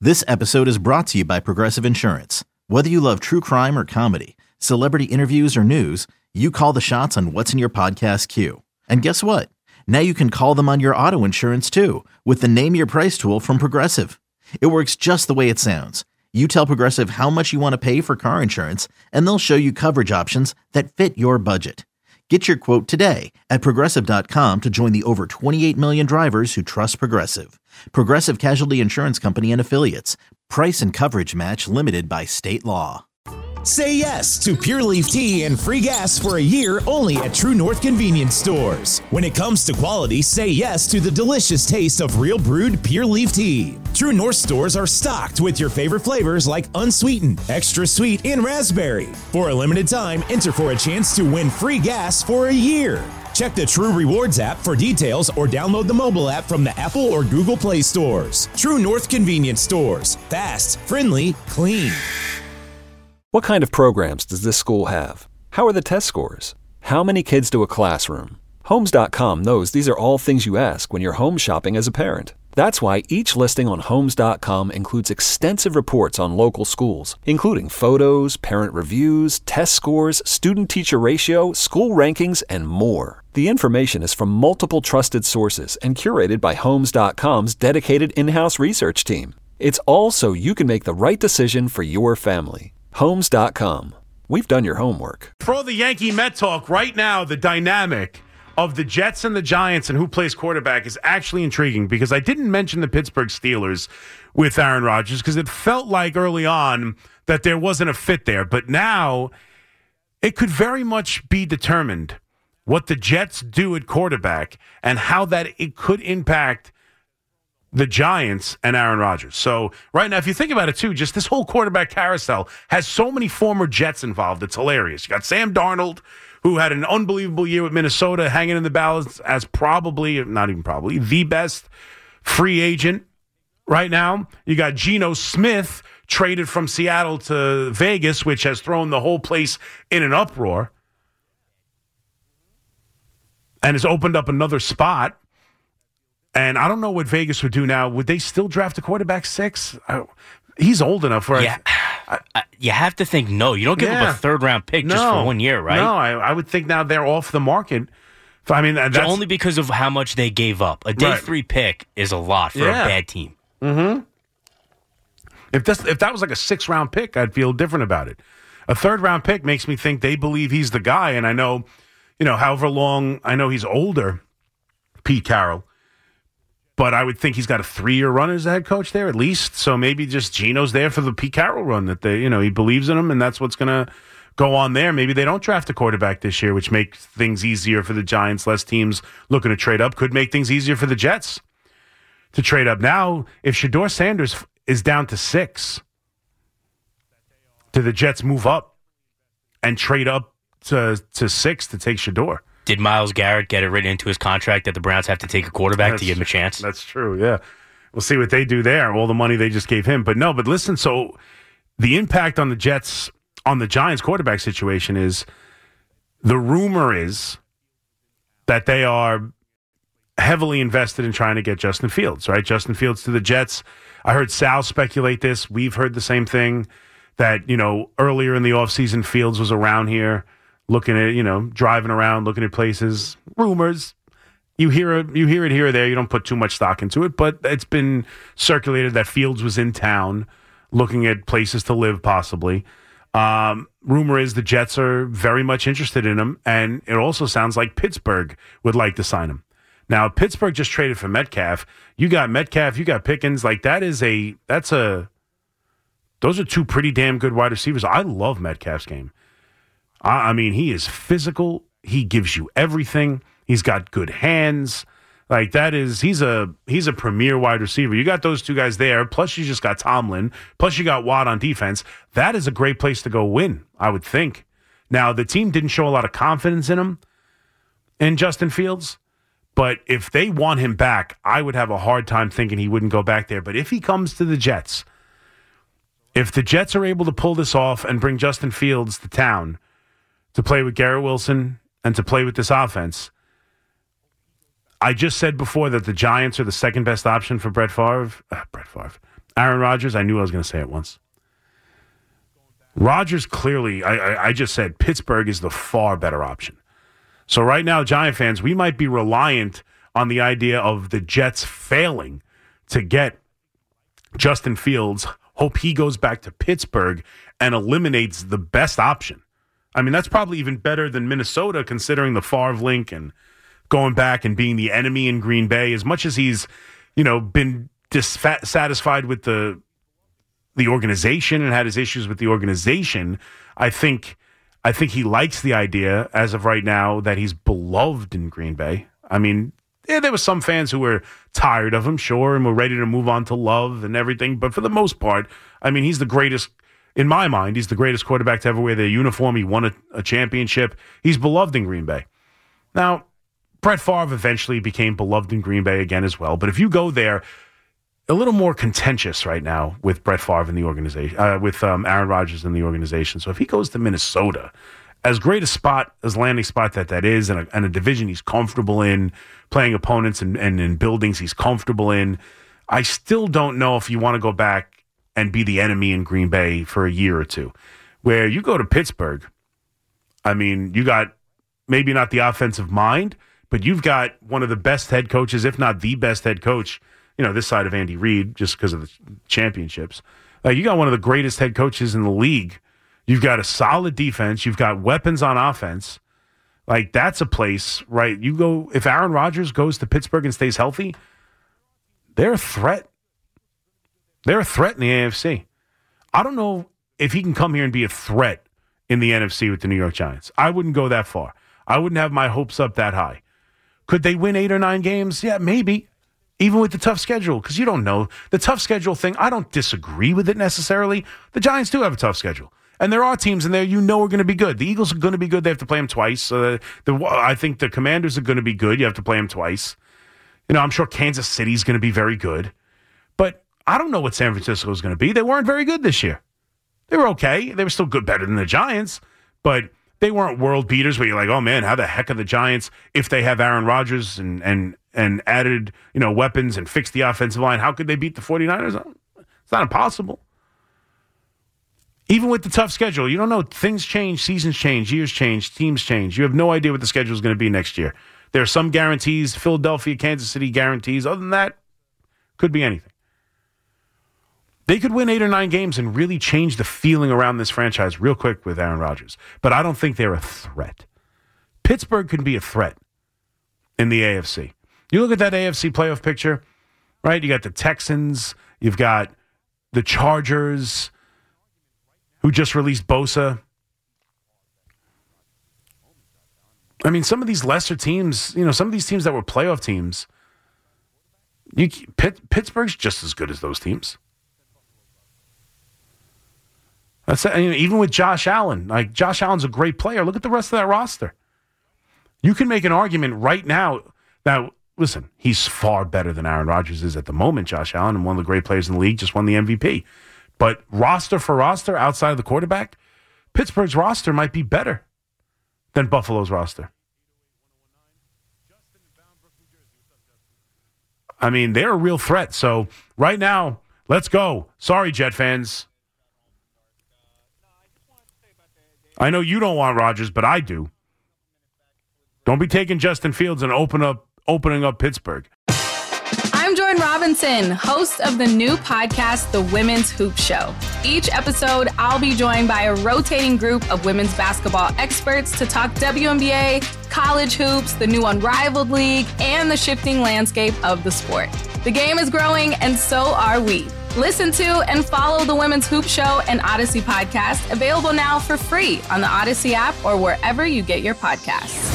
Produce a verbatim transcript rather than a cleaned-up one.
This episode is brought to you by Progressive Insurance. Whether you love true crime or comedy, celebrity interviews or news, you call the shots on what's in your podcast queue. And guess what? Now you can call them on your auto insurance too with the Name Your Price tool from Progressive. It works just the way it sounds. You tell Progressive how much you want to pay for car insurance, and they'll show you coverage options that fit your budget. Get your quote today at Progressive dot com to join the over twenty-eight million drivers who trust Progressive. Progressive Casualty Insurance Company and Affiliates. Price and coverage match limited by state law. Say yes to Pure Leaf Tea and free gas for a year only at True North Convenience Stores. When it comes to quality, say yes to the delicious taste of real brewed Pure Leaf Tea. True North stores are stocked with your favorite flavors like unsweetened, extra sweet, and raspberry. For a limited time, enter for a chance to win free gas for a year. Check the True Rewards app for details or download the mobile app from the Apple or Google Play stores. True North Convenience Stores. Fast, friendly, clean. What kind of programs does this school have? How are the test scores? How many kids do a classroom? Homes dot com knows these are all things you ask when you're home shopping as a parent. That's why each listing on Homes dot com includes extensive reports on local schools, including photos, parent reviews, test scores, student-teacher ratio, school rankings, and more. The information is from multiple trusted sources and curated by Homes dot com's dedicated in-house research team. It's all so you can make the right decision for your family. Homes dot com. We've done your homework. For all the Yankee Met talk, right now, the dynamic of the Jets and the Giants and who plays quarterback is actually intriguing because I didn't mention the Pittsburgh Steelers with Aaron Rodgers because it felt like early on that there wasn't a fit there. But now it could very much be determined what the Jets do at quarterback and how that it could impact the Giants and Aaron Rodgers. So right now, if you think about it too, just this whole quarterback carousel has so many former Jets involved. It's hilarious. You got Sam Darnold, who had an unbelievable year with Minnesota, hanging in the balance as probably, not even probably, the best free agent right now. You got Geno Smith, traded from Seattle to Vegas, which has thrown the whole place in an uproar and has opened up another spot. And I don't know what Vegas would do now. Would they still draft a quarterback six? I, he's old enough for yeah. I, I, you have to think no. You don't give yeah. up a third round pick no. just for one year, right? No, I, I would think now they're off the market. I mean, that's only because of how much they gave up. A day right. three pick is a lot for yeah. a bad team. Mm-hmm. If this, if that was like a six round pick, I'd feel different about it. A third round pick makes me think they believe he's the guy. And I know, you know, however long I know he's older, Pete Carroll. But I would think he's got a three-year run as a head coach there at least. So maybe just Geno's there for the Pete Carroll run that they, you know, he believes in him, and that's what's going to go on there. Maybe they don't draft a quarterback this year, which makes things easier for the Giants. Less teams looking to trade up could make things easier for the Jets to trade up. Now, if Shedeur Sanders is down to six, do the Jets move up and trade up to to six to take Shedeur? Did Myles Garrett get it written into his contract that the Browns have to take a quarterback that's, to give him a chance? That's true, yeah. We'll see what they do there, all the money they just gave him. But no, but listen, so the impact on the Jets, on the Giants quarterback situation is, the rumor is that they are heavily invested in trying to get Justin Fields, right? Justin Fields to the Jets. I heard Sal speculate this. We've heard the same thing, that, you know, earlier in the offseason, Fields was around here, looking at, you know, driving around, looking at places. Rumors. You hear it, you hear it here or there. You don't put too much stock into it, but it's been circulated that Fields was in town looking at places to live, possibly. Um, rumor is the Jets are very much interested in him, and it also sounds like Pittsburgh would like to sign him. Now, Pittsburgh just traded for Metcalf. You got Metcalf, you got Pickens. Like, that is a, that's a, those are two pretty damn good wide receivers. I love Metcalf's game. I mean, he is physical. He gives you everything. He's got good hands. Like, that is, he's a he's a premier wide receiver. You got those two guys there. Plus, you just got Tomlin. Plus, you got Watt on defense. That is a great place to go win, I would think. Now, the team didn't show a lot of confidence in him, in Justin Fields. But if they want him back, I would have a hard time thinking he wouldn't go back there. But if he comes to the Jets, if the Jets are able to pull this off and bring Justin Fields to town, to play with Garrett Wilson and to play with this offense, I just said before that the Giants are the second best option for Brett Favre. Uh, Brett Favre. Aaron Rodgers, I knew I was going to say it once. Rodgers clearly, I, I, I just said Pittsburgh is the far better option. So right now, Giant fans, we might be reliant on the idea of the Jets failing to get Justin Fields. Hope he goes back to Pittsburgh and eliminates the best option. I mean, that's probably even better than Minnesota, considering the Favre link and going back and being the enemy in Green Bay. As much as he's, you know, been dissatisfied with the the organization and had his issues with the organization, I think I think he likes the idea as of right now that he's beloved in Green Bay. I mean, yeah, there were some fans who were tired of him, sure, and were ready to move on to Love and everything. But for the most part, I mean, he's the greatest, in my mind, he's the greatest quarterback to ever wear the uniform. He won a, a championship. He's beloved in Green Bay. Now, Brett Favre eventually became beloved in Green Bay again as well. But if you go there, a little more contentious right now with Brett Favre in the organization, uh, with um, Aaron Rodgers in the organization. So if he goes to Minnesota, as great a spot, as landing spot that that is, and a, and a division he's comfortable in, playing opponents and, and in buildings he's comfortable in, I still don't know if you want to go back and be the enemy in Green Bay for a year or two. Where you go to Pittsburgh, I mean, you got maybe not the offensive mind, but you've got one of the best head coaches, if not the best head coach, you know, this side of Andy Reid, just because of the championships. Like, you got one of the greatest head coaches in the league. You've got a solid defense. You've got weapons on offense. Like, that's a place, right? You go, if Aaron Rodgers goes to Pittsburgh and stays healthy, they're a threat. They're a threat in the A F C. I don't know if he can come here and be a threat in the N F C with the New York Giants. I wouldn't go that far. I wouldn't have my hopes up that high. Could they win eight or nine games? Yeah, maybe. Even with the tough schedule, because you don't know. The tough schedule thing, I don't disagree with it necessarily. The Giants do have a tough schedule. And there are teams in there you know are going to be good. The Eagles are going to be good. They have to play them twice. Uh, the, I think the Commanders are going to be good. You have to play them twice. You know, I'm sure Kansas City's going to be very good. But I don't know what San Francisco is going to be. They weren't very good this year. They were okay. They were still good, better than the Giants. But they weren't world beaters where you're like, oh, man, how the heck are the Giants, if they have Aaron Rodgers and and and added, you know, weapons and fixed the offensive line, how could they beat the 49ers? It's not impossible. Even with the tough schedule, you don't know. Things change, seasons change, years change, teams change. You have no idea what the schedule is going to be next year. There are some guarantees, Philadelphia, Kansas City guarantees. Other than that, could be anything. They could win eight or nine games and really change the feeling around this franchise real quick with Aaron Rodgers. But I don't think they're a threat. Pittsburgh can be a threat in the A F C. You look at that A F C playoff picture, right? You got the Texans. You've got the Chargers, who just released Bosa. I mean, some of these lesser teams, you know, some of these teams that were playoff teams, you, Pitt, Pittsburgh's just as good as those teams. That's you know, even with Josh Allen. Like, Josh Allen's a great player. Look at the rest of that roster. You can make an argument right now that, listen, he's far better than Aaron Rodgers is at the moment, Josh Allen, and one of the great players in the league, just won the M V P. But roster for roster, outside of the quarterback, Pittsburgh's roster might be better than Buffalo's roster. I mean, they're a real threat. So right now, let's go. Sorry, Jet fans. I know you don't want Rodgers, but I do. Don't be taking Justin Fields and open up, opening up Pittsburgh. I'm Jordan Robinson, host of the new podcast, The Women's Hoop Show. Each episode, I'll be joined by a rotating group of women's basketball experts to talk W N B A, college hoops, the new Unrivaled League, and the shifting landscape of the sport. The game is growing, and so are we. Listen to and follow The Women's Hoop Show and Odyssey podcast, available now for free on the Odyssey app or wherever you get your podcasts.